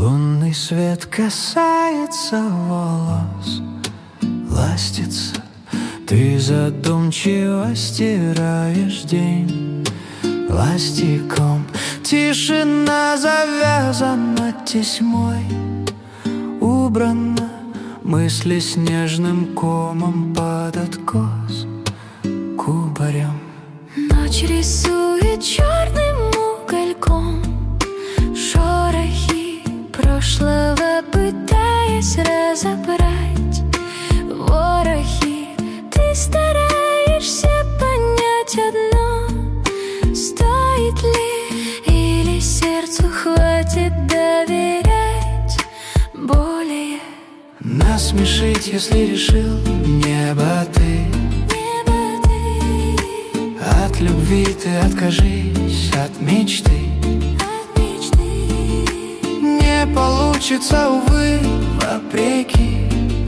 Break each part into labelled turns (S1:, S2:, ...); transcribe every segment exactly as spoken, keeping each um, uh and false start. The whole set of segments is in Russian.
S1: Лунный свет касается волос, ластится. Ты задумчиво стираешь день ластиком. Тишина завязана тесьмой, убрана. Мысли снежным комом под откос кубарем.
S2: Ночь рисует черным угольком шорохи прошлого, пытаясь разобрать ворохи. Ты стараешься понять одно: стоит ли, или сердцу хватит доверять более.
S1: Насмешить, если решил, небо ты.
S2: Небо ты.
S1: От любви ты откажись, от мечты.
S2: От мечты.
S1: Не получится, увы, вопреки.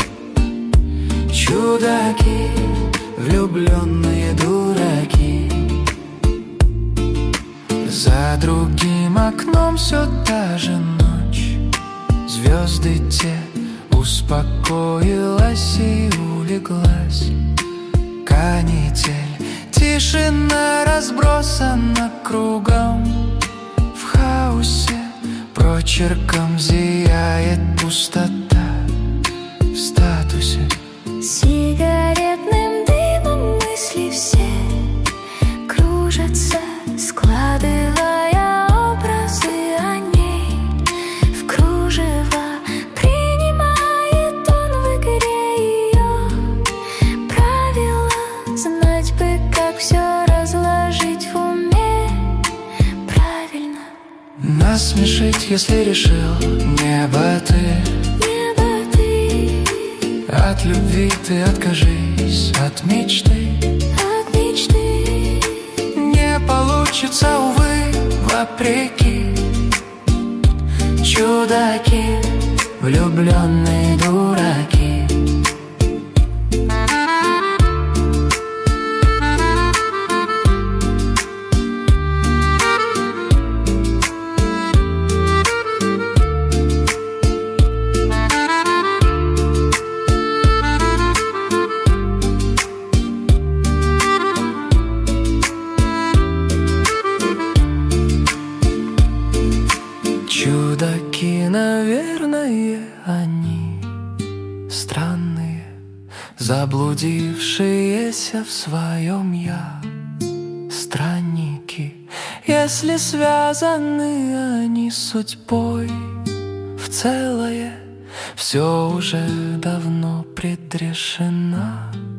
S1: Чудаки, влюбленные дураки. За другим окном все та же ночь. Звезды те успокоилась и улеглась. Канитель, тишина разбросана кругом. В хаосе прочерком зияет пустота в статусе.
S2: Сигаретным дымом мысли все кружатся, складывая образы о ней в кружева. Принимает он в игре ее правила. Знать бы, как все разложить в уме правильно.
S1: Насмешить, если решил, небо ты.
S2: Небо ты.
S1: От любви ты откажись, от мечты.
S2: От мечты.
S1: Не получится, увы, вопреки. Чудаки, влюбленные дураки. Чудаки, наверное, они странные, заблудившиеся в своем я. Странники, если связаны они судьбой в целое, все уже давно предрешено.